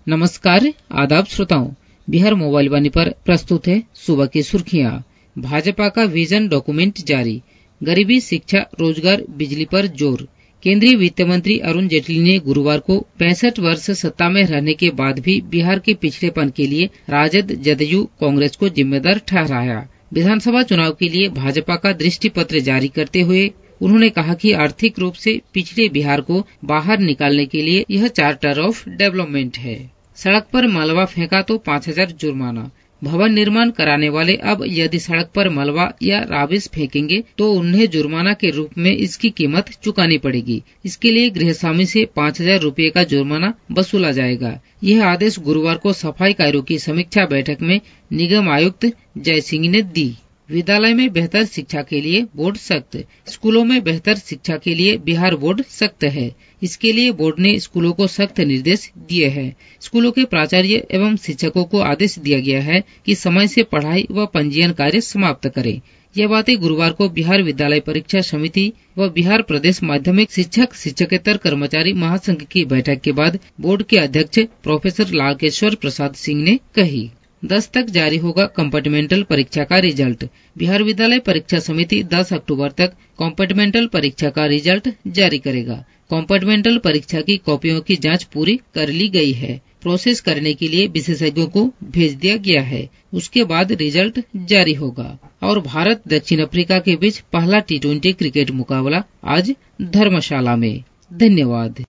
नमस्कार, आदाब श्रोताओं। बिहार मोबाइल वाणी पर प्रस्तुत है सुबह की सुर्खियां। भाजपा का विजन डॉक्यूमेंट जारी, गरीबी, शिक्षा, रोजगार, बिजली पर जोर। केंद्रीय वित्त मंत्री अरुण जेटली ने गुरुवार को 65 वर्ष सत्ता में रहने के बाद भी बिहार के पिछड़ेपन के लिए राजद, जदयू, कांग्रेस को जिम्मेदार ठहराया। विधानसभा चुनाव के लिए भाजपा का दृष्टि पत्र जारी करते हुए उन्होंने कहा कि आर्थिक रूप से पिछड़े बिहार को बाहर निकालने के लिए यह चार्टर ऑफ डेवलपमेंट है। सड़क पर मलबा फेंका तो 5000 जुर्माना। भवन निर्माण कराने वाले अब यदि सड़क पर मलबा या राबिस फेंकेंगे तो उन्हें जुर्माना के रूप में इसकी कीमत चुकानी पड़ेगी। इसके लिए गृहस्वामी से 5000 रूपये का जुर्माना वसूला जाएगा। यह आदेश गुरुवार को सफाई कार्यों की समीक्षा बैठक में निगम आयुक्त जय सिंह ने दी। विद्यालय में बेहतर शिक्षा के लिए बोर्ड सख्त। स्कूलों में बेहतर शिक्षा के लिए बिहार बोर्ड सख्त है। इसके लिए बोर्ड ने स्कूलों को सख्त निर्देश दिए हैं। स्कूलों के प्राचार्य एवं शिक्षकों को आदेश दिया गया है कि समय से पढ़ाई व पंजीयन कार्य समाप्त करें। यह बातें गुरुवार को बिहार विद्यालय परीक्षा समिति व बिहार प्रदेश माध्यमिक शिक्षक शिक्षकेतर कर्मचारी महासंघ की बैठक के बाद बोर्ड के अध्यक्ष प्रोफेसर लालकेश्वर प्रसाद सिंह ने कही। 10 तक जारी होगा कंपार्टमेंटल परीक्षा का रिजल्ट। बिहार विद्यालय परीक्षा समिति 10 अक्टूबर तक कंपार्टमेंटल परीक्षा का रिजल्ट जारी करेगा। कंपार्टमेंटल परीक्षा की कॉपियों की जांच पूरी कर ली गई है। प्रोसेस करने के लिए विशेषज्ञों को भेज दिया गया है। उसके बाद रिजल्ट जारी होगा। और भारत दक्षिण अफ्रीका के बीच पहला T20 क्रिकेट मुकाबला आज धर्मशाला में। धन्यवाद।